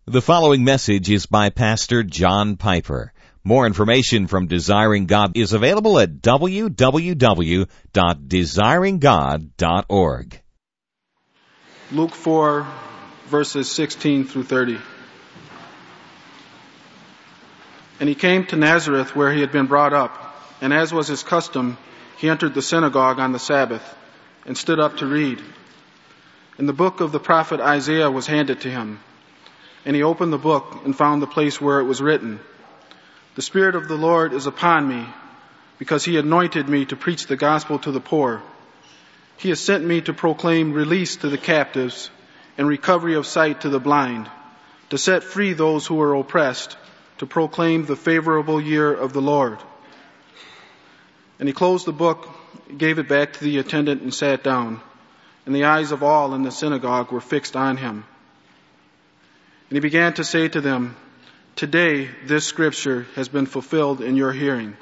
The following message is by Pastor John Piper. More information from Desiring God is available at www.desiringgod.org. Luke 4, verses 16 through 30. And he came to Nazareth where he had been brought up, and as was his custom, he entered the synagogue on the Sabbath and stood up to read. And the book of the prophet Isaiah was handed to him. And he opened the book and found the place where it was written, "The Spirit of the Lord is upon me, because he anointed me to preach the gospel to the poor. He has sent me to proclaim release to the captives and recovery of sight to the blind, to set free those who are oppressed, to proclaim the favorable year of the Lord." And he closed the book, gave it back to the attendant, and sat down. And the eyes of all in the synagogue were fixed on him. And he began to say to them, "Today this scripture has been fulfilled in your hearing."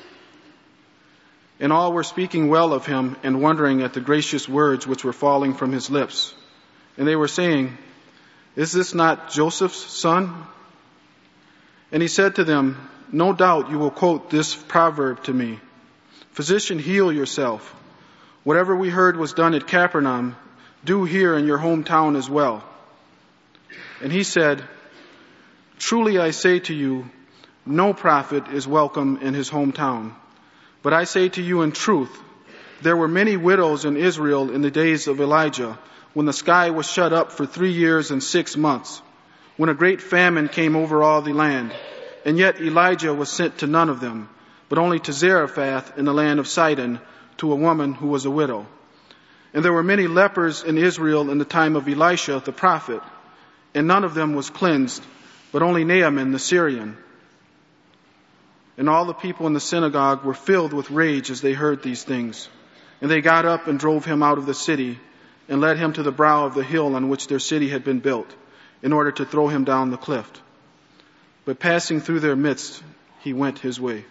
And all were speaking well of him and wondering at the gracious words which were falling from his lips. And they were saying, "Is this not Joseph's son?" And he said to them, "No doubt you will quote this proverb to me, 'Physician, heal yourself. Whatever we heard was done at Capernaum, do here in your hometown as well.' And he said, 'Truly I say to you, no prophet is welcome in his hometown. But I say to you in truth, there were many widows in Israel in the days of Elijah, when the sky was shut up for 3 years and 6 months, when a great famine came over all the land. And yet Elijah was sent to none of them, but only to Zarephath in the land of Sidon, to a woman who was a widow. And there were many lepers in Israel in the time of Elisha the prophet, and none of them was cleansed, but only Naaman the Syrian.' And all the people in the synagogue were filled with rage as they heard these things. And they got up and drove him out of the city, and led him to the brow of the hill on which their city had been built, in order to throw him down the cliff. But passing through their midst, he went his way."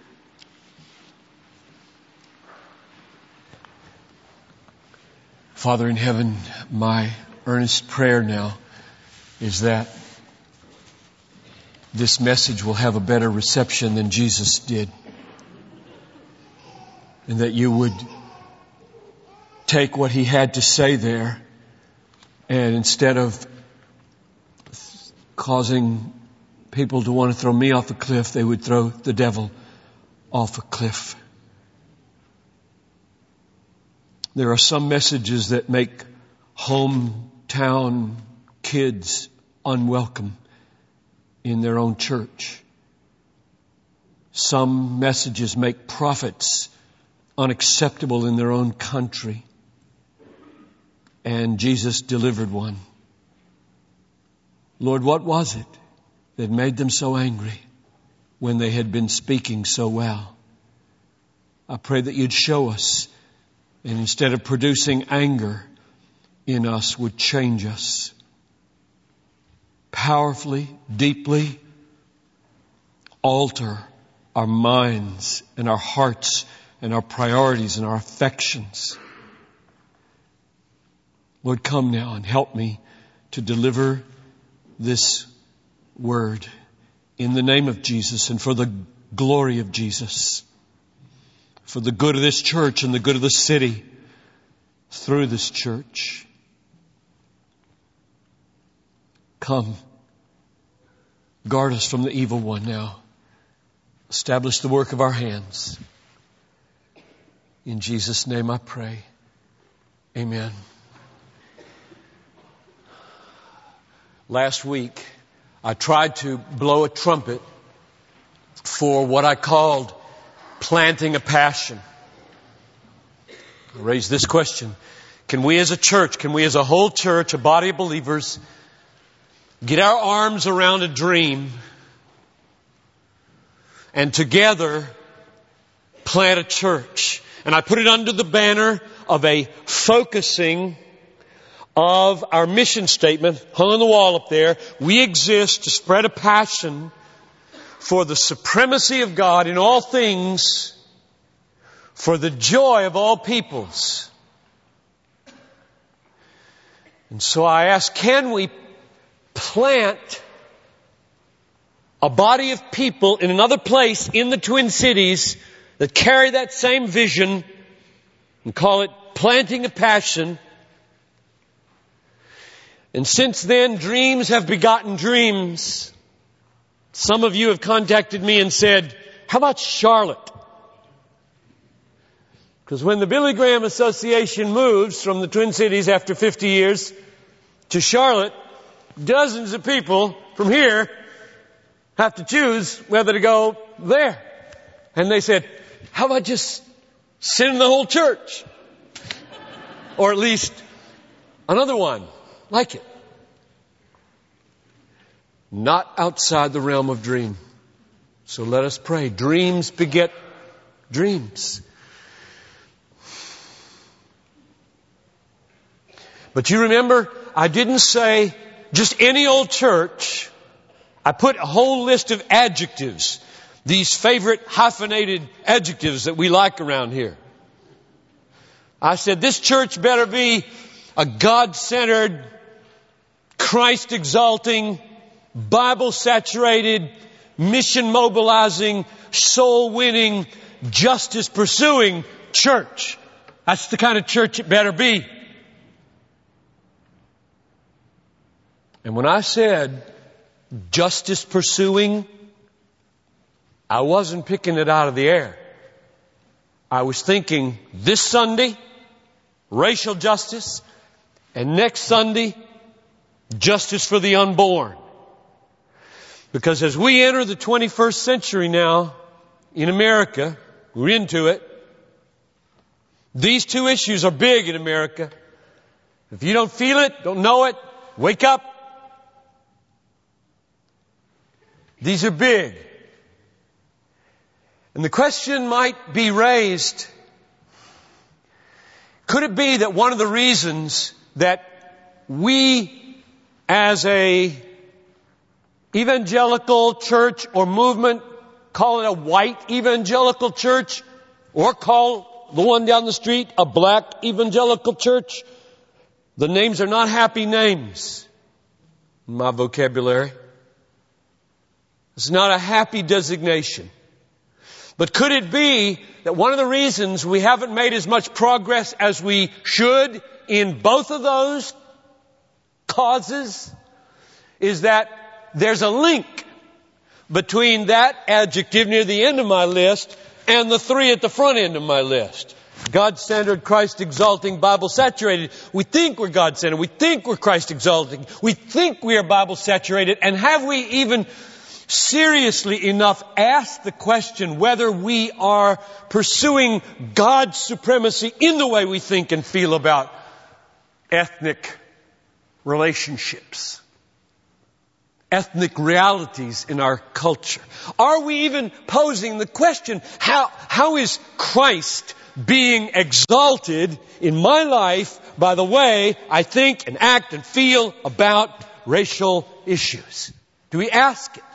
Father in heaven, my earnest prayer now is that this message will have a better reception than Jesus did. And that you would take what he had to say there, and instead of causing people to want to throw me off a cliff, they would throw the devil off a cliff. There are some messages that make hometown kids unwelcome in their own church. Some messages make prophets unacceptable in their own country. And Jesus delivered one. Lord, what was it that made them so angry when they had been speaking so well? I pray that you'd show us, and instead of producing anger in us, would change us powerfully, deeply, alter our minds and our hearts and our priorities and our affections. Lord, come now and help me to deliver this word in the name of Jesus and for the glory of Jesus, for the good of this church and the good of the city through this church. Come, guard us from the evil one now. Establish the work of our hands. In Jesus' name I pray. Amen. Last week, I tried to blow a trumpet for what I called planting a passion. I raised this question: can we as a church, can we as a whole church, a body of believers, get our arms around a dream and together plant a church? And I put it under the banner of a focusing of our mission statement hung on the wall up there. We exist to spread a passion for the supremacy of God in all things, for the joy of all peoples. And so I ask, can we plant a body of people in another place in the Twin Cities that carry that same vision and call it planting a passion. And since then, dreams have begotten dreams. Some of you have contacted me and said, how about Charlotte? Because when the Billy Graham Association moves from the Twin Cities after 50 years to Charlotte, dozens of people from here have to choose whether to go there. And they said, how about just sending the whole church? Or at least another one like it. Not outside the realm of dream. So let us pray. Dreams beget dreams. But you remember, I didn't say just any old church. I put a whole list of adjectives. These favorite hyphenated adjectives that we like around here. I said this church better be a God-centered, Christ-exalting, Bible-saturated, mission-mobilizing, soul-winning, justice-pursuing church. That's the kind of church it better be. And when I said justice-pursuing, I wasn't picking it out of the air. I was thinking this Sunday, racial justice, and next Sunday, justice for the unborn. Because as we enter the 21st century now, in America, we're into it, these two issues are big in America. If you don't feel it, don't know it, wake up. These are big. And the question might be raised, could it be that one of the reasons that we as a evangelical church or movement, call it a white evangelical church, or call the one down the street a black evangelical church, the names are not happy names in my vocabulary. It's not a happy designation. But could it be that one of the reasons we haven't made as much progress as we should in both of those causes is that there's a link between that adjective near the end of my list and the three at the front end of my list? God-centered, Christ-exalting, Bible-saturated. We think we're God-centered. We think we're Christ-exalting. We think we are Bible-saturated. And have we even seriously enough asked the question whether we are pursuing God's supremacy in the way we think and feel about ethnic relationships, ethnic realities in our culture? Are we even posing the question, how is Christ being exalted in my life by the way I think and act and feel about racial issues? Do we ask it?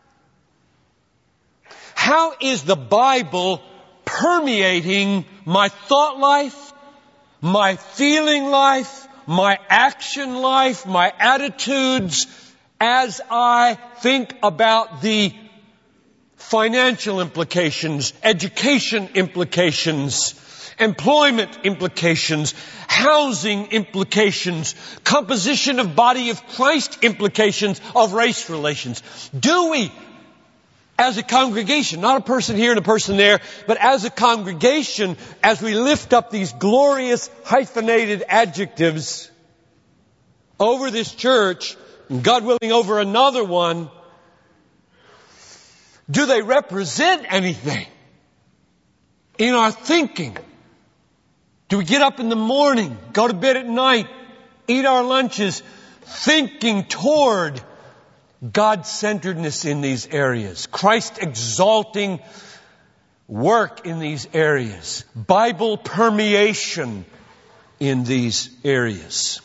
How is the Bible permeating my thought life, my feeling life, my action life, my attitudes as I think about the financial implications, education implications, employment implications, housing implications, composition of body of Christ implications of race relations? Do we, as a congregation, not a person here and a person there, but as a congregation, as we lift up these glorious hyphenated adjectives over this church, and God willing over another one, do they represent anything in our thinking? Do we get up in the morning, go to bed at night, eat our lunches, thinking toward God-centeredness in these areas, Christ-exalting work in these areas, Bible permeation in these areas?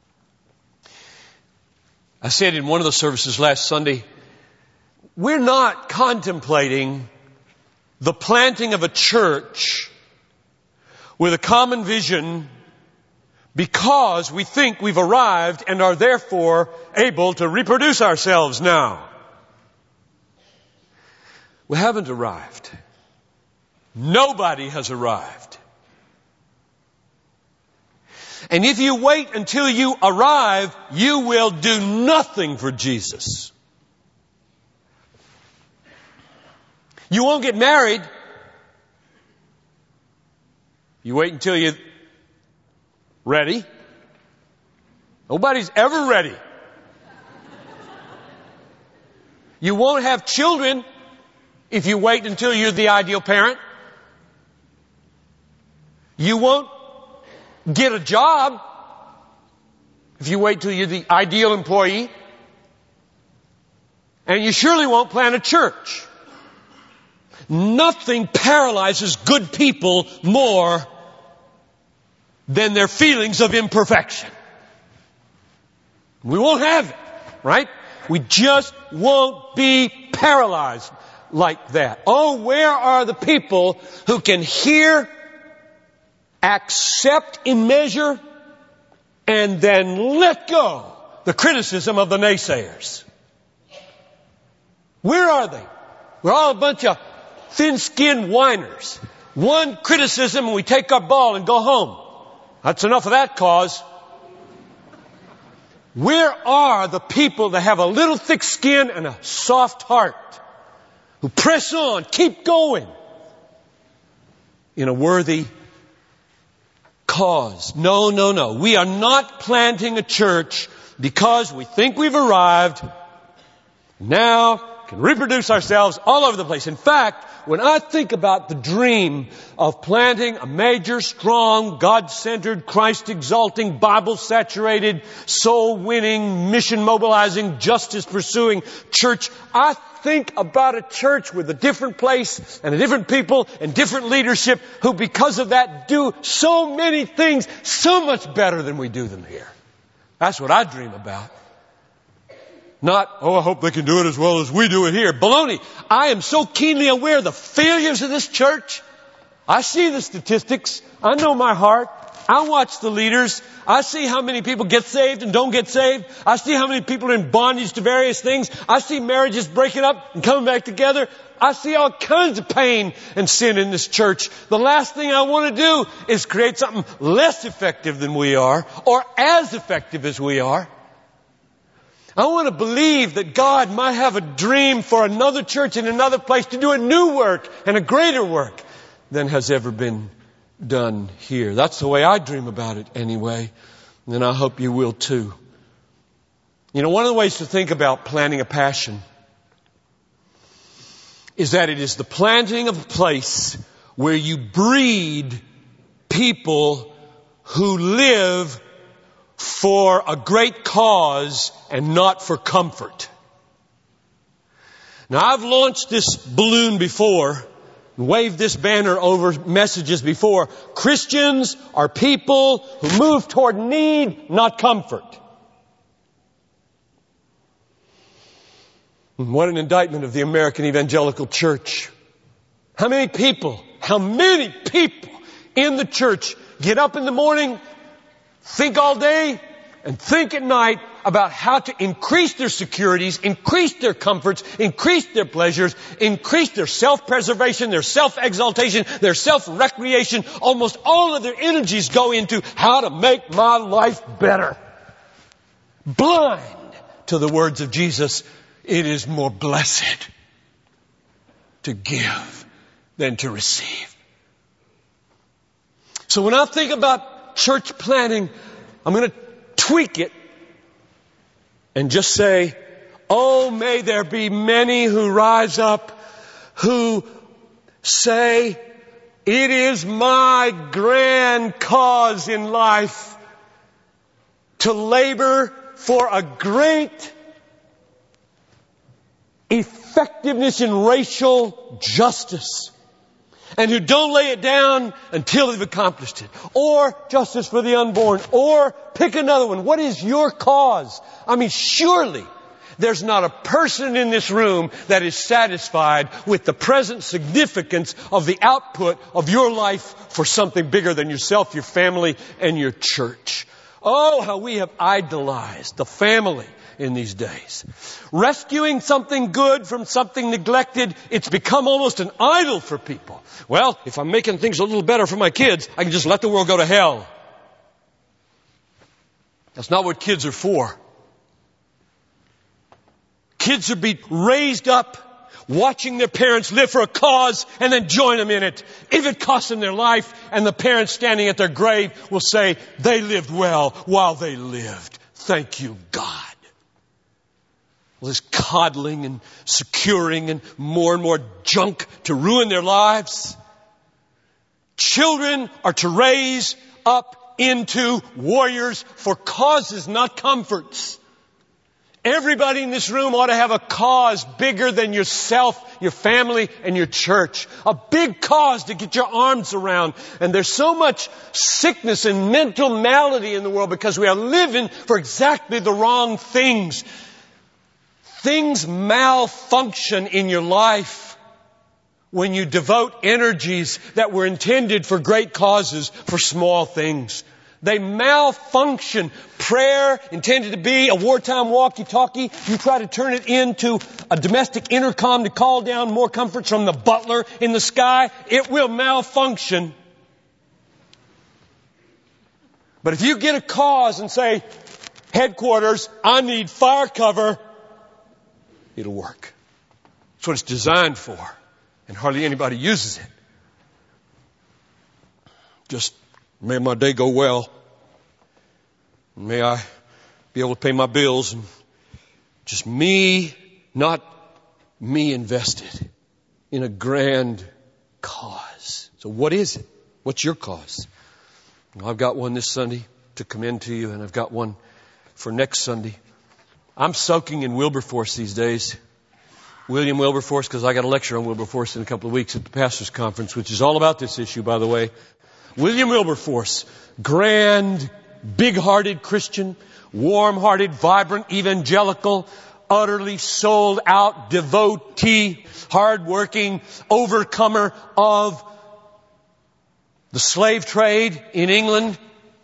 I said in one of the services last Sunday, we're not contemplating the planting of a church with a common vision because we think we've arrived and are therefore able to reproduce ourselves now. We haven't arrived. Nobody has arrived. And if you wait until you arrive, you will do nothing for Jesus. You won't get married. You wait until you're ready. Nobody's ever ready. You won't have children if you wait until you're the ideal parent. You won't get a job if you wait till you're the ideal employee. And you surely won't plant a church. Nothing paralyzes good people more than their feelings of imperfection. We won't have it, right? We just won't be paralyzed like that. Oh, where are the people who can hear, accept in measure, and then let go the criticism of the naysayers? Where are they? We're all a bunch of thin-skinned whiners. One criticism and we take our ball and go home. That's enough of that cause. Where are the people that have a little thick skin and a soft heart, who press on, keep going in a worthy cause? No, no, no. We are not planting a church because we think we've arrived. Now can reproduce ourselves all over the place. In fact, when I think about the dream of planting a major, strong, God-centered, Christ-exalting, Bible-saturated, soul-winning, mission-mobilizing, justice-pursuing church, I think about a church with a different place and a different people and different leadership who, because of that, do so many things so much better than we do them here. That's what I dream about. Not, oh, I hope they can do it as well as we do it here. Baloney. I am so keenly aware of the failures of this church. I see the statistics. I know my heart. I watch the leaders. I see how many people get saved and don't get saved. I see how many people are in bondage to various things. I see marriages breaking up and coming back together. I see all kinds of pain and sin in this church. The last thing I want to do is create something less effective than we are, or as effective as we are. I want to believe that God might have a dream for another church in another place to do a new work and a greater work than has ever been done here. That's the way I dream about it anyway. And I hope you will too. You know, one of the ways to think about planting a passion is that it is the planting of a place where you breed people who live for a great cause and not for comfort. Now, I've launched this balloon before, waved this banner over messages before. Christians are people who move toward need, not comfort. What an indictment of the American evangelical church. How many people in the church get up in the morning, think all day, and think at night about how to increase their securities, increase their comforts, increase their pleasures, increase their self-preservation, their self-exaltation, their self-recreation. Almost all of their energies go into how to make my life better. Blind to the words of Jesus, it is more blessed to give than to receive. So when I think about church planting, I'm going to tweak it and just say, oh, may there be many who rise up who say, it is my grand cause in life to labor for a great effectiveness in racial justice, and who don't lay it down until they've accomplished it. Or justice for the unborn. Or pick another one. What is your cause? I mean, surely there's not a person in this room that is satisfied with the present significance of the output of your life for something bigger than yourself, your family, and your church. Oh, how we have idolized the family in these days. Rescuing something good from something neglected, it's become almost an idol for people. Well, if I'm making things a little better for my kids, I can just let the world go to hell. That's not what kids are for. Kids are being raised up watching their parents live for a cause and then join them in it. If it costs them their life, and the parents standing at their grave will say, they lived well while they lived. Thank you, God. Well, this coddling and securing and more junk to ruin their lives. Children are to raise up into warriors for causes, not comforts. Everybody in this room ought to have a cause bigger than yourself, your family, and your church. A big cause to get your arms around. And there's so much sickness and mental malady in the world because we are living for exactly the wrong things. Things malfunction in your life when you devote energies that were intended for great causes for small things. They malfunction. Prayer, intended to be a wartime walkie-talkie, you try to turn it into a domestic intercom to call down more comforts from the butler in the sky, it will malfunction. But if you get a cause and say, headquarters, I need fire cover, it'll work. That's what it's designed for. And hardly anybody uses it. Just may my day go well. May I be able to pay my bills. And just me, not me invested in a grand cause. So what is it? What's your cause? Well, I've got one this Sunday to commend to you, and I've got one for next Sunday. I'm soaking in Wilberforce these days. William Wilberforce, because I got a lecture on Wilberforce in a couple of weeks at the Pastors' Conference, which is all about this issue, by the way. William Wilberforce, grand, big-hearted Christian, warm-hearted, vibrant, evangelical, utterly sold-out devotee, hard-working, overcomer of the slave trade in England.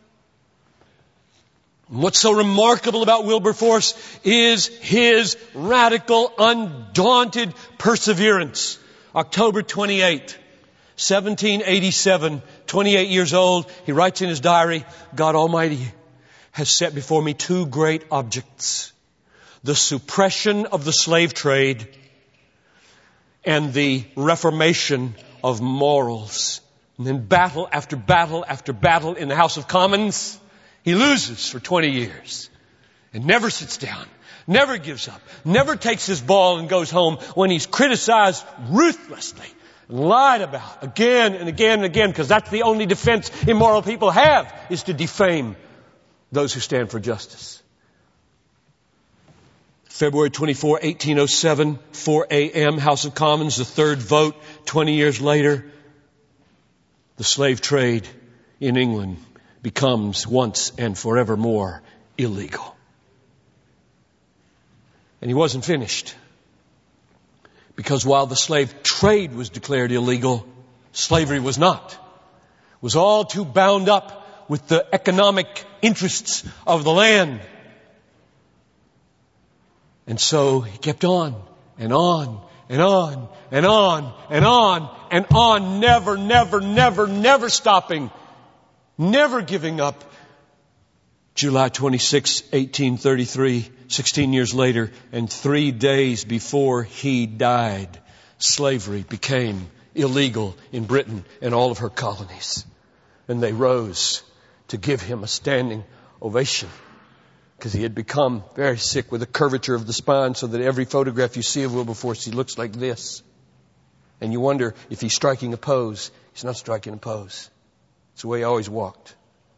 What's so remarkable about Wilberforce is his radical, undaunted perseverance. October 28, 1787, 28 years old, he writes in his diary, God Almighty has set before me two great objects: the suppression of the slave trade and the reformation of morals. And then battle after battle after battle in the House of Commons, he loses for 20 years and never sits down, never gives up, never takes his ball and goes home when he's criticized ruthlessly, lied about again and again and again, because that's the only defense immoral people have, is to defame those who stand for justice. February 24, 1807, 4 a.m., House of Commons, the third vote. 20 years later, the slave trade in England becomes once and forevermore illegal. And he wasn't finished. Because while the slave trade was declared illegal, slavery was not. It was all too bound up with the economic interests of the land. And so he kept on and on and on and on and on and on, never stopping, never giving up. July 26, 1833, 16 years later, and 3 days before he died, slavery became illegal in Britain and all of her colonies. And they rose to give him a standing ovation, because he had become very sick with a curvature of the spine, so that every photograph you see of Wilberforce, he looks like this. And you wonder if he's striking a pose. He's not striking a pose. It's the way he always walked.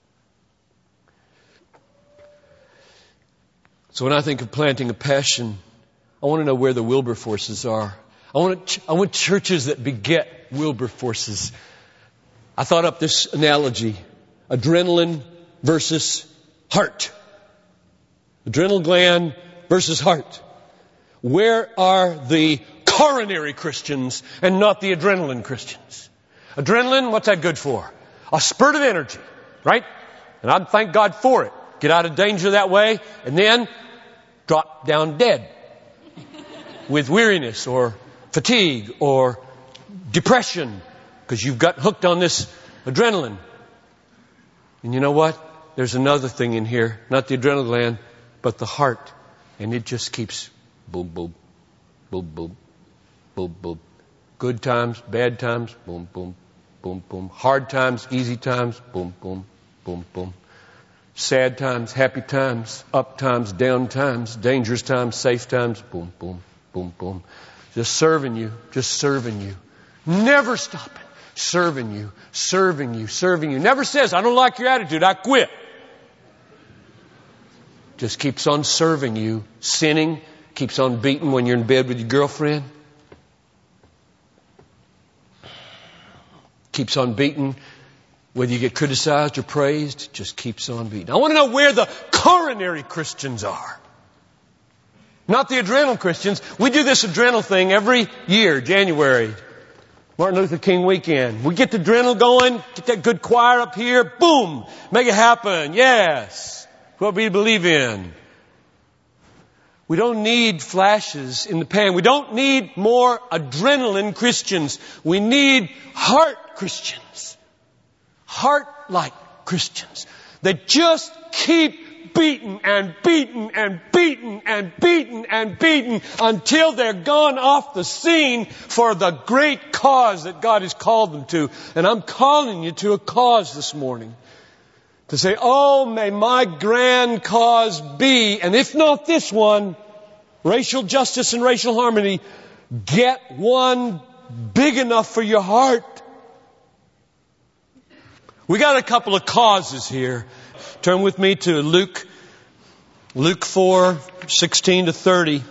So when I think of planting a passion, I want to know where the Wilberforces are. I want churches that beget Wilberforces. I thought up this analogy: adrenaline versus heart. Adrenal gland versus heart. Where are the coronary Christians and not the adrenaline Christians? Adrenaline, what's that good for? A spurt of energy, right? And I'd thank God for it. Get out of danger that way, and then drop down dead with weariness or fatigue or depression because you've got hooked on this adrenaline. And you know what? There's another thing in here, not the adrenal gland, but the heart. And it just keeps boom, boom, boom, boom, boom, boom. Good times, bad times, boom, boom, boom, boom. Hard times, easy times, boom, boom, boom, boom. Sad times, happy times, up times, down times, dangerous times, safe times, boom, boom, boom, boom. Just serving you, just serving you. Never stopping. Serving you, serving you, serving you. Never says, I don't like your attitude, I quit. Just keeps on serving you, sinning, keeps on beating when you're in bed with your girlfriend. Keeps on beating whether you get criticized or praised, just keeps on beating. I want to know where the coronary Christians are. Not the adrenal Christians. We do this adrenal thing every year, January. Martin Luther King weekend. We get the adrenal going, get that good choir up here, boom, make it happen. Yes. What we believe in. We don't need flashes in the pan. We don't need more adrenaline Christians. We need heart Christians. Heart-like Christians that just keep beating and beating and beating and beating and beating until they're gone off the scene for the great cause that God has called them to. And I'm calling you to a cause this morning. To say, oh, may my grand cause be, and if not this one, racial justice and racial harmony, get one big enough for your heart. We got a couple of causes here. Turn with me to Luke 4:16 to 30.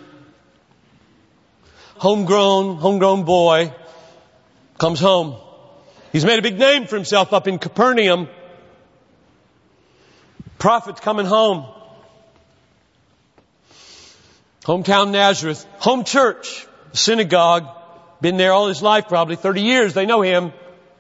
Homegrown boy comes home. He's made a big name for himself up in Capernaum. Prophet's coming home. Hometown Nazareth. Home church. Synagogue. Been there all his life, probably 30 years. They know him.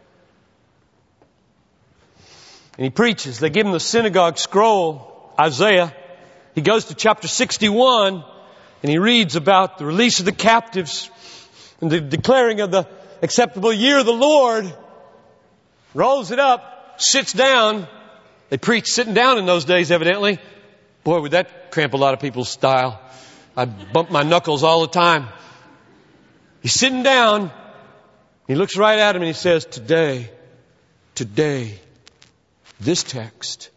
And he preaches. They give him the synagogue scroll, Isaiah. He goes to chapter 61 and he reads about the release of the captives and the declaring of the acceptable year of the Lord. Rolls it up, sits down. They preached sitting down in those days, evidently. Boy, would that cramp a lot of people's style. I bump my knuckles all the time. He's sitting down. He looks right at him and he says, today, this text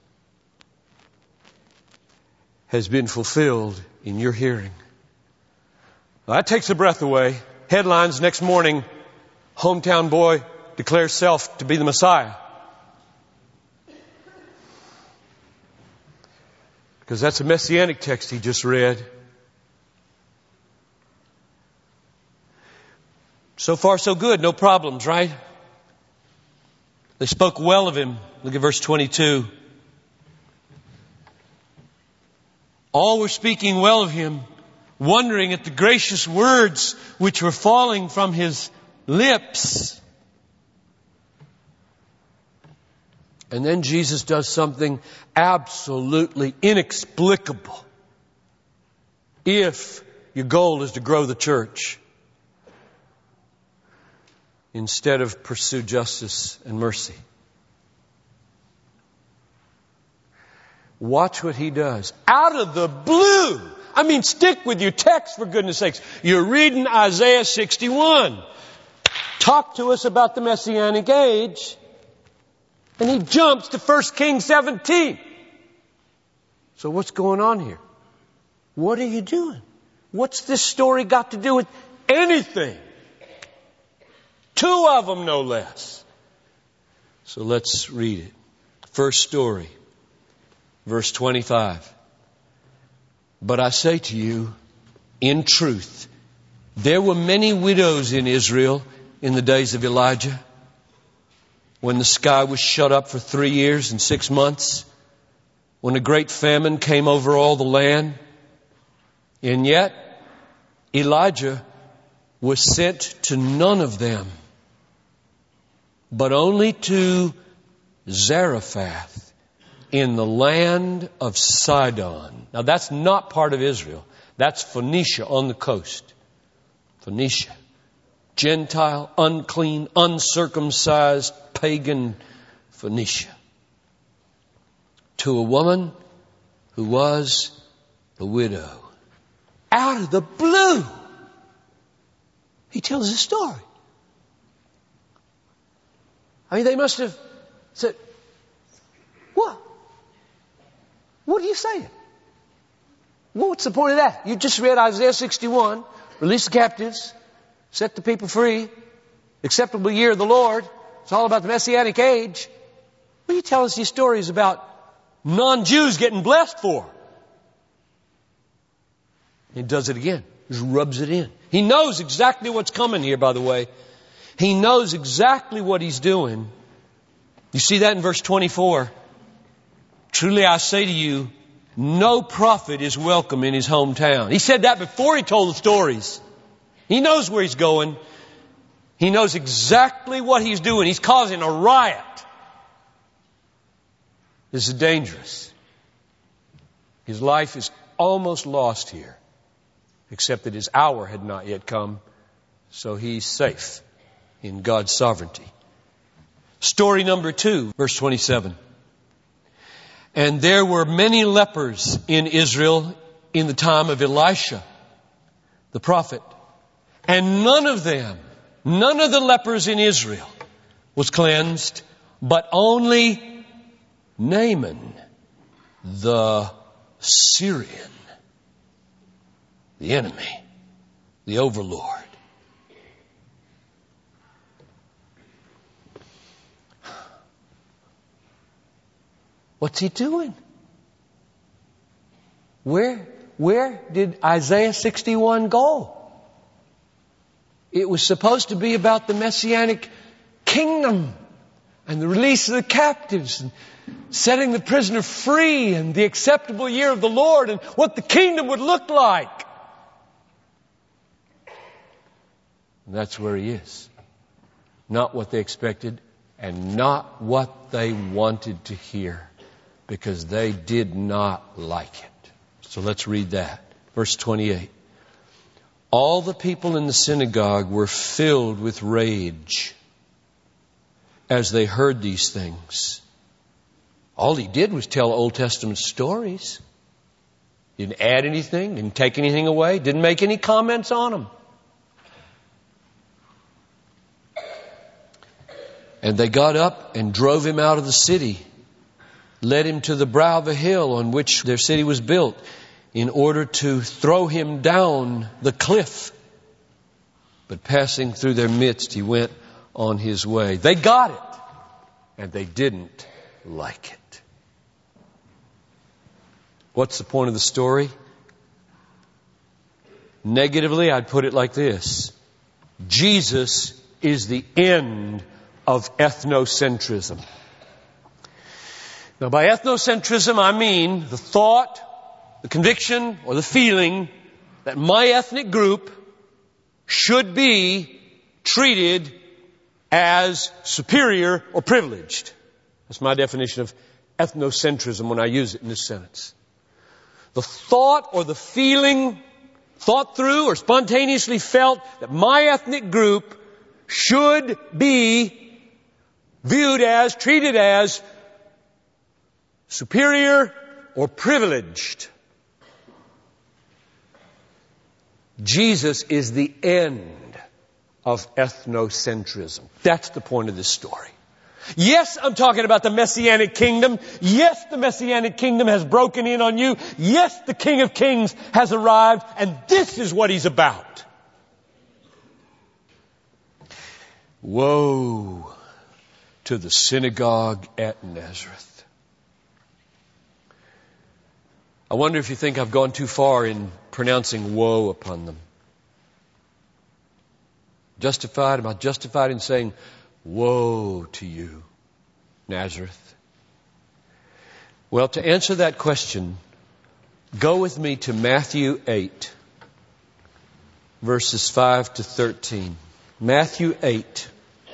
has been fulfilled in your hearing. Well, that takes the breath away. Headlines next morning, hometown boy declares self to be the Messiah. Because that's a messianic text he just read. So far so good, no problems, right? They spoke well of him. Look at verse 22. All were speaking well of him, wondering at the gracious words which were falling from his lips. And then Jesus does something absolutely inexplicable. If your goal is to grow the church, instead of pursue justice and mercy. Watch what he does. Out of the blue. I mean, stick with your text, for goodness sakes. You're reading Isaiah 61. Talk to us about the Messianic age. And he jumps to 1 Kings 17. So what's going on here? What are you doing? What's this story got to do with anything? Two of them, no less. So let's read it. First story, verse 25. But I say to you, in truth, there were many widows in Israel in the days of Elijah, when the sky was shut up for 3 years and 6 months, when a great famine came over all the land. And yet, Elijah was sent to none of them, but only to Zarephath in the land of Sidon. Now that's not part of Israel. That's Phoenicia on the coast. Phoenicia. Gentile, unclean, uncircumcised, pagan Phoenicia. To a woman who was a widow. Out of the blue, he tells a story. I mean, they must have said, what? What are you saying? What's the point of that? You just read Isaiah 61, release the captives, set the people free, acceptable year of the Lord. It's all about the Messianic age. What do you tell us these stories about non-Jews getting blessed for? He does it again. Just rubs it in. He knows exactly what's coming here, by the way. He knows exactly what he's doing. You see that in verse 24. Truly I say to you, no prophet is welcome in his hometown. He said that before he told the stories. He knows where he's going. He knows exactly what he's doing. He's causing a riot. This is dangerous. His life is almost lost here, except that his hour had not yet come, so he's safe in God's sovereignty. Story number 2, verse 27. And there were many lepers in Israel in the time of Elisha, the prophet. And none of the lepers in Israel was cleansed, but only Naaman, the Syrian, the enemy, the overlord. What's he doing? Where did Isaiah 61 go? It was supposed to be about the Messianic kingdom and the release of the captives and setting the prisoner free and the acceptable year of the Lord and what the kingdom would look like. And that's where he is. Not what they expected and not what they wanted to hear, because they did not like it. So let's read that. Verse 28. All the people in the synagogue were filled with rage as they heard these things. All he did was tell Old Testament stories. Didn't add anything, didn't take anything away, didn't make any comments on them. And they got up and drove him out of the city, led him to the brow of a hill on which their city was built, in order to throw him down the cliff. But passing through their midst, he went on his way. They got it, and they didn't like it. What's the point of the story? Negatively, I'd put it like this. Jesus is the end of ethnocentrism. Now, by ethnocentrism, I mean the thought, the conviction, or the feeling that my ethnic group should be treated as superior or privileged. That's my definition of ethnocentrism when I use it in this sentence. The thought or the feeling, thought through or spontaneously felt, that my ethnic group should be viewed as, treated as superior or privileged. Jesus is the end of ethnocentrism. That's the point of this story. Yes, I'm talking about the Messianic kingdom. Yes, the Messianic kingdom has broken in on you. Yes, the King of Kings has arrived, and this is what he's about. Woe to the synagogue at Nazareth. I wonder if you think I've gone too far in pronouncing woe upon them. Justified? Am I justified in saying, woe to you, Nazareth? Well, to answer that question, go with me to Matthew 8, verses 5 to 13. Matthew 8.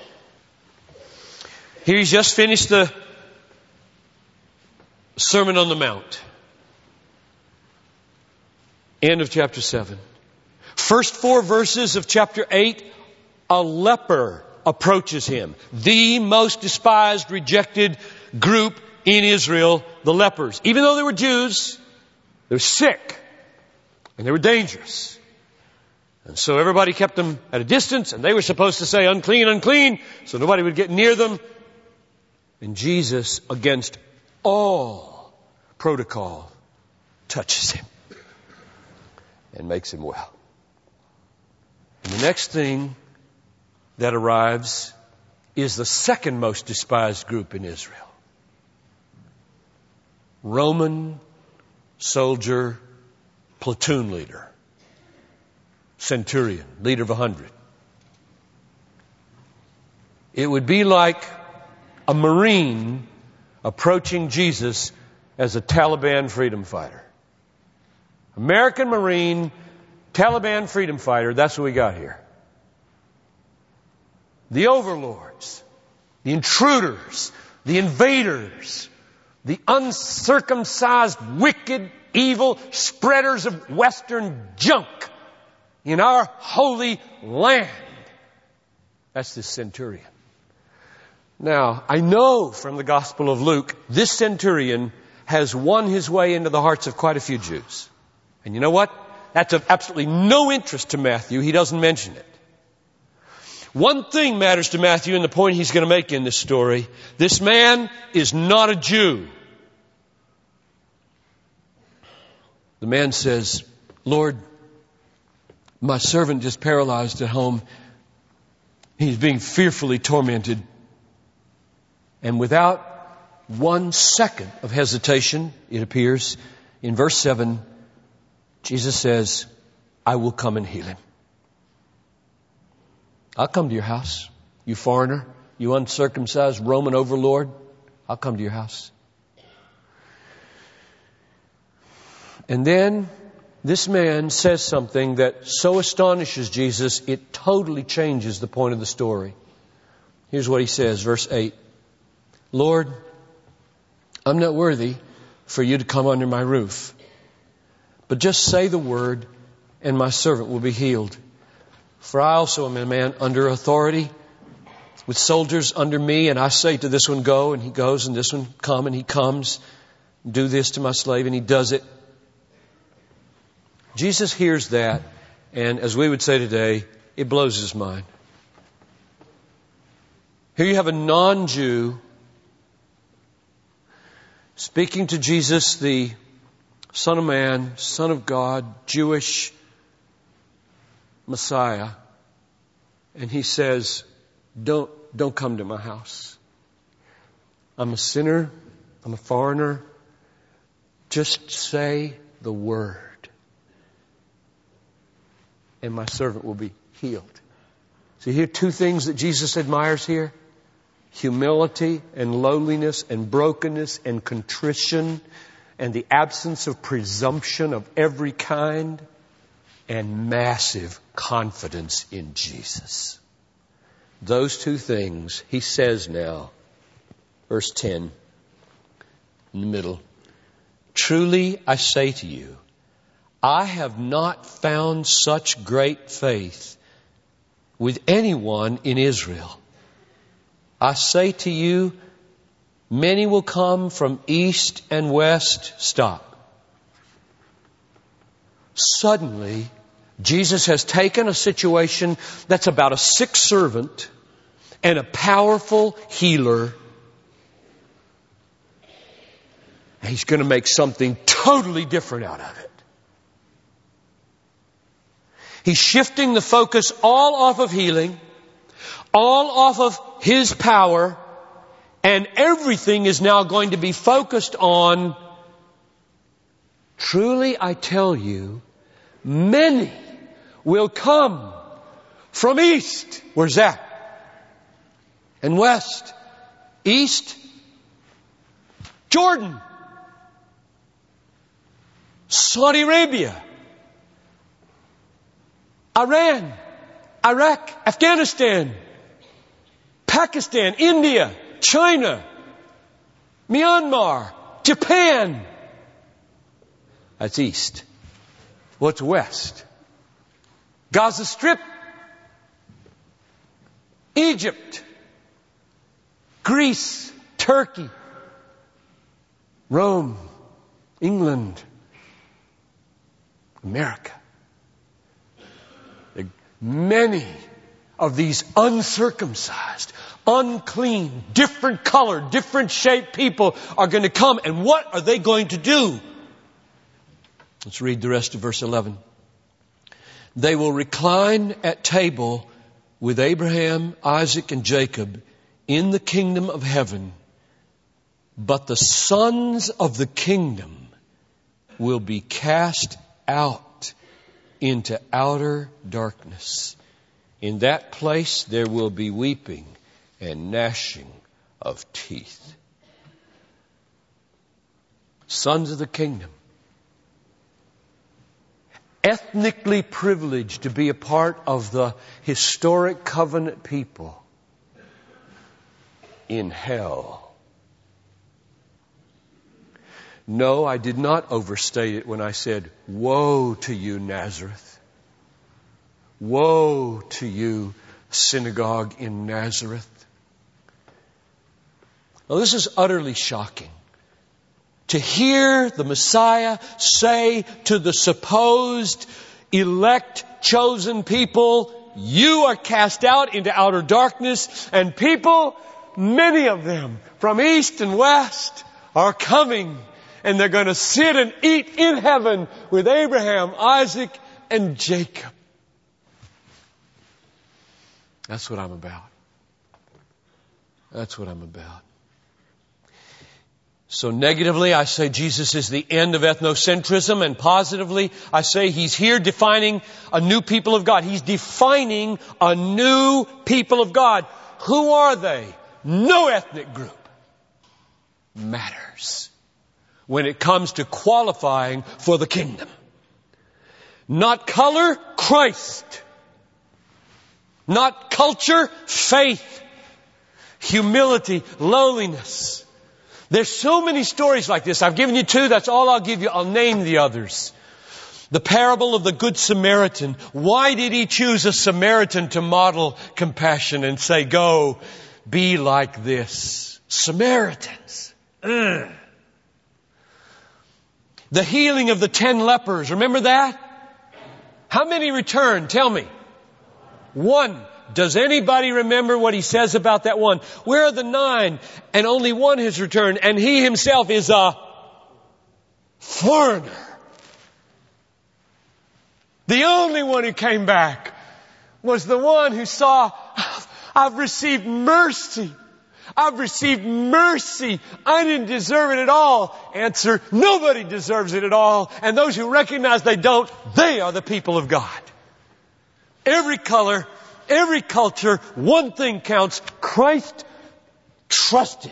Here he's just finished the Sermon on the Mount. End of chapter 7. First 4 verses of chapter 8, a leper approaches him. The most despised, rejected group in Israel, the lepers. Even though they were Jews, they were sick and they were dangerous. And so everybody kept them at a distance, and they were supposed to say, unclean, unclean, so nobody would get near them. And Jesus, against all protocol, touches him and makes him well. And the next thing that arrives is the second most despised group in Israel. Roman soldier, platoon leader, centurion, leader of 100. It would be like a Marine approaching Jesus as a Taliban freedom fighter. American Marine, Taliban freedom fighter, that's what we got here. The overlords, the intruders, the invaders, the uncircumcised, wicked, evil spreaders of Western junk in our holy land. That's this centurion. Now, I know from the Gospel of Luke, this centurion has won his way into the hearts of quite a few Jews. And you know what? That's of absolutely no interest to Matthew. He doesn't mention it. One thing matters to Matthew, and the point he's going to make in this story. This man is not a Jew. The man says, Lord, my servant is paralyzed at home. He's being fearfully tormented. And without 1 second of hesitation, it appears, in verse 7, Jesus says, I will come and heal him. I'll come to your house, you foreigner, you uncircumcised Roman overlord. I'll come to your house. And then this man says something that so astonishes Jesus, it totally changes the point of the story. Here's what he says, verse 8. Lord, I'm not worthy for you to come under my roof, but just say the word and my servant will be healed. For I also am a man under authority with soldiers under me, and I say to this one, go, and he goes, and this one, come, and he comes. Do this to my slave, and he does it. Jesus hears that, and as we would say today, it blows his mind. Here you have a non-Jew speaking to Jesus, the Son of Man, Son of God, Jewish Messiah. And he says, don't come to my house. I'm a sinner. I'm a foreigner. Just say the word, and my servant will be healed. So here are 2 things that Jesus admires here. Humility and lowliness and brokenness and contrition and the absence of presumption of every kind and massive confidence in Jesus. Those 2 things, he says now, verse 10, in the middle, truly I say to you, I have not found such great faith with anyone in Israel. I say to you, many will come from east and west. Stop. Suddenly, Jesus has taken a situation that's about a sick servant and a powerful healer. And he's going to make something totally different out of it. He's shifting the focus all off of healing, all off of his power, and everything is now going to be focused on, truly I tell you, many will come from east. Where's that? And west. East, Jordan, Saudi Arabia, Iran, Iraq, Afghanistan, Pakistan, India, China, Myanmar, Japan. That's east. What's west? Gaza Strip, Egypt, Greece, Turkey, Rome, England, America. Many of these uncircumcised, unclean, different color, different shaped people are going to come. And what are they going to do? Let's read the rest of verse 11. They will recline at table with Abraham, Isaac, and Jacob in the kingdom of heaven. But the sons of the kingdom will be cast out into outer darkness. In that place there will be weeping and gnashing of teeth. Sons of the kingdom. Ethnically privileged to be a part of the historic covenant people in hell. No, I did not overstate it when I said, woe to you, Nazareth. Woe to you, synagogue in Nazareth. Now, this is utterly shocking. To hear the Messiah say to the supposed elect, chosen people, you are cast out into outer darkness, and people, many of them from east and west, are coming, and they're going to sit and eat in heaven with Abraham, Isaac, and Jacob. That's what I'm about. That's what I'm about. So negatively, I say Jesus is the end of ethnocentrism, and positively, I say He's here defining a new people of God. He's defining a new people of God. Who are they? No ethnic group matters when it comes to qualifying for the kingdom. Not color, Christ. Not culture, faith. Humility, lowliness. There's so many stories like this. I've given you two. That's all I'll give you. I'll name the others. The parable of the Good Samaritan. Why did He choose a Samaritan to model compassion and say, go, be like this? Samaritans. The healing of the 10 lepers. Remember that? How many returned? Tell me. 1. Does anybody remember what He says about that one? Where are the 9? And only 1 has returned. And he himself is a foreigner. The only one who came back was the one who saw, I've received mercy. I've received mercy. I didn't deserve it at all. Answer, nobody deserves it at all. And those who recognize they don't, they are the people of God. Every color, every culture, one thing counts. Christ trusted.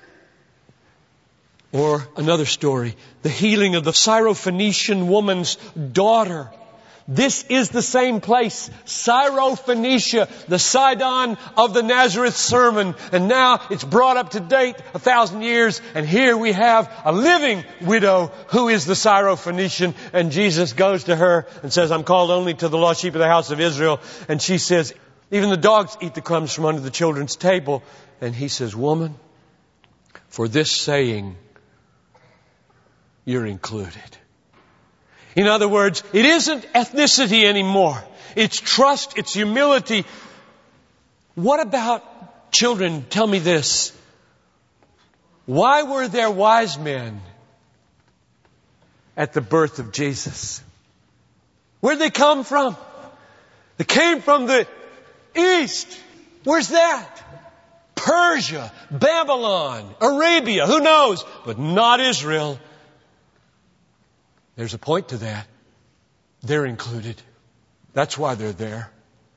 Or another story, the healing of the Syrophoenician woman's daughter. This is the same place, Syrophoenicia, the Sidon of the Nazareth sermon. And now it's brought up to date 1,000 years. And here we have a living widow who is the Syrophoenician. And Jesus goes to her and says, I'm called only to the lost sheep of the house of Israel. And she says, even the dogs eat the crumbs from under the children's table. And He says, woman, for this saying, you're included. In other words, it isn't ethnicity anymore. It's trust, it's humility. What about children? Tell me this. Why were there wise men at the birth of Jesus? Where'd they come from? They came from the east. Where's that? Persia, Babylon, Arabia, who knows? But not Israel. There's a point to that. They're included. That's why they're there.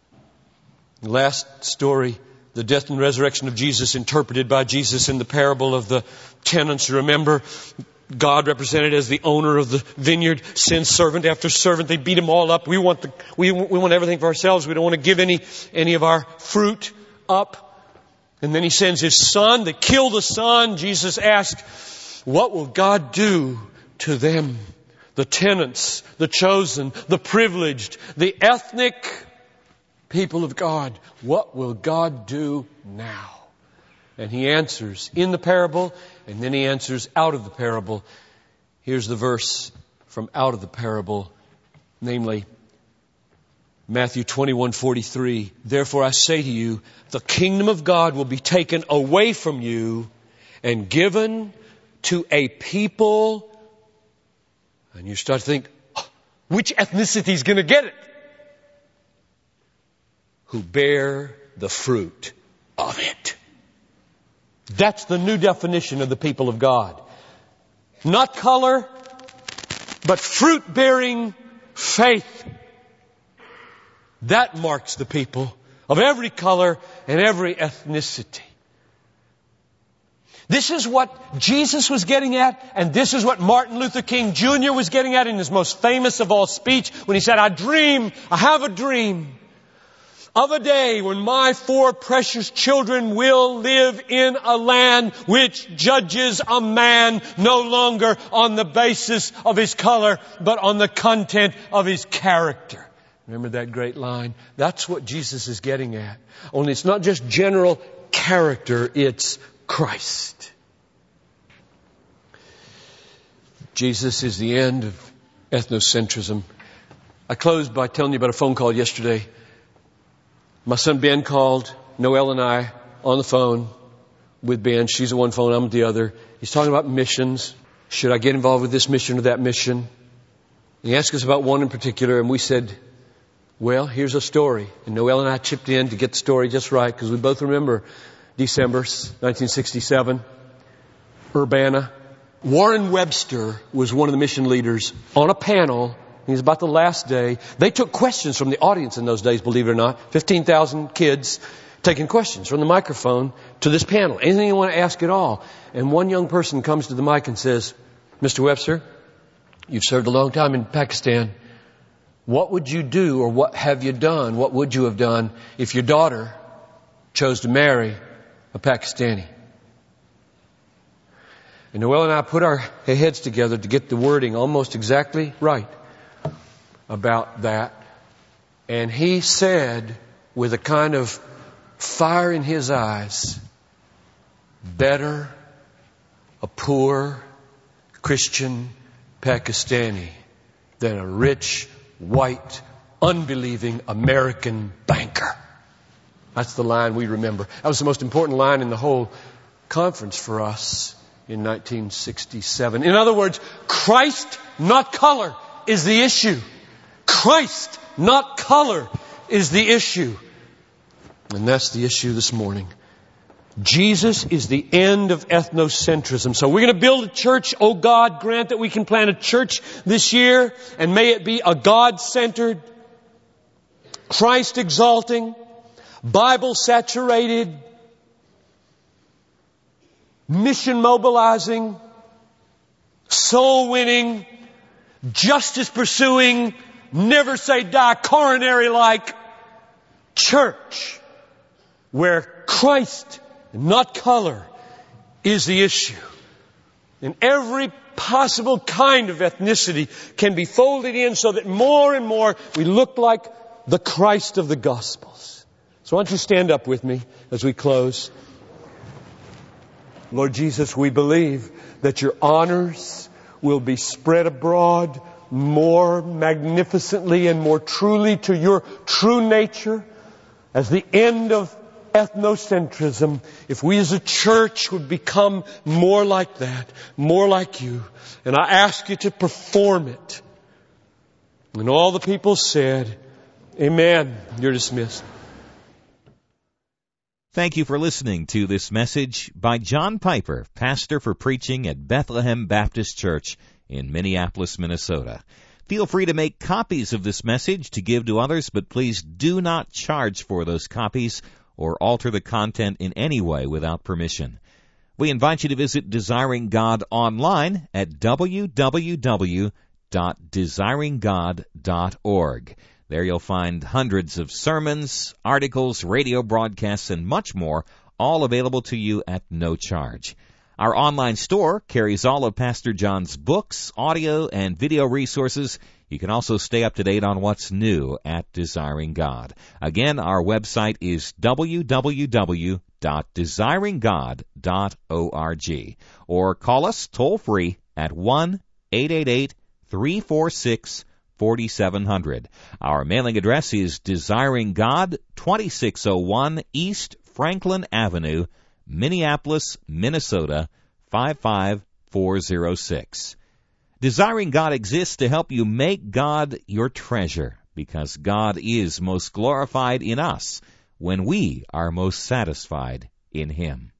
Last story, the death and resurrection of Jesus interpreted by Jesus in the parable of the tenants. Remember, God represented as the owner of the vineyard sends servant after servant. They beat them all up. We want everything for ourselves. We don't want to give any of our fruit up. And then He sends His son. They kill the son. Jesus asked, what will God do to them? the tenants, the chosen, the privileged, the ethnic people of God. What will God do now? And He answers in the parable, and then He answers out of the parable. Here's the verse from out of the parable, namely Matthew 21:43. Therefore I say to you, the kingdom of God will be taken away from you and given to a people. And you start to think, which ethnicity is going to get it? Who bear the fruit of it. That's the new definition of the people of God. Not color, but fruit-bearing faith. That marks the people of every color and every ethnicity. This is what Jesus was getting at, and this is what Martin Luther King Jr. was getting at in his most famous of all speech when he said, I have a dream of a day when my 4 precious children will live in a land which judges a man no longer on the basis of his color, but on the content of his character. Remember that great line? That's what Jesus is getting at. Only it's not just general character, it's Christ. Jesus is the end of ethnocentrism. I closed by telling you about a phone call yesterday. My son Ben called, Noelle and I on the phone with Ben. She's the one phone, I'm the other. He's talking about missions. Should I get involved with this mission or that mission? He asked us about one in particular, and we said, well, here's a story. And Noelle and I chipped in to get the story just right, because we both remember December 1967, Urbana. Warren Webster was one of the mission leaders on a panel. It was about the last day. They took questions from the audience in those days, believe it or not. 15,000 kids taking questions from the microphone to this panel. Anything you want to ask at all. And one young person comes to the mic and says, Mr. Webster, you've served a long time in Pakistan. What would you do, or what have you done? What would you have done if your daughter chose to marry a Pakistani? And Noelle and I put our heads together to get the wording almost exactly right about that. And he said, with a kind of fire in his eyes, better a poor Christian Pakistani than a rich, white, unbelieving American banker. That's the line we remember. That was the most important line in the whole conference for us in 1967. In other words, Christ, not color, is the issue. Christ, not color, is the issue. And that's the issue this morning. Jesus is the end of ethnocentrism. So we're going to build a church. Oh God, grant that we can plant a church this year, and may it be a God-centered, Christ-exalting, Bible-saturated, mission-mobilizing, soul-winning, justice-pursuing, never-say-die, coronary-like church where Christ, not color, is the issue. And every possible kind of ethnicity can be folded in so that more and more we look like the Christ of the Gospels. So why don't you stand up with me as we close. Lord Jesus, we believe that your honors will be spread abroad more magnificently and more truly to your true nature as the end of ethnocentrism. If we as a church would become more like that, more like you, and I ask you to perform it. And all the people said, amen. You're dismissed. Thank you for listening to this message by John Piper, pastor for preaching at Bethlehem Baptist Church in Minneapolis, Minnesota. Feel free to make copies of this message to give to others, but please do not charge for those copies or alter the content in any way without permission. We invite you to visit Desiring God online at www.desiringgod.org. There you'll find hundreds of sermons, articles, radio broadcasts, and much more, all available to you at no charge. Our online store carries all of Pastor John's books, audio, and video resources. You can also stay up to date on what's new at Desiring God. Again, our website is www.desiringgod.org. Or call us toll-free at 1-888-346-4700. Our mailing address is Desiring God, 2601 East Franklin Avenue, Minneapolis, Minnesota, 55406. Desiring God exists to help you make God your treasure, because God is most glorified in us when we are most satisfied in Him.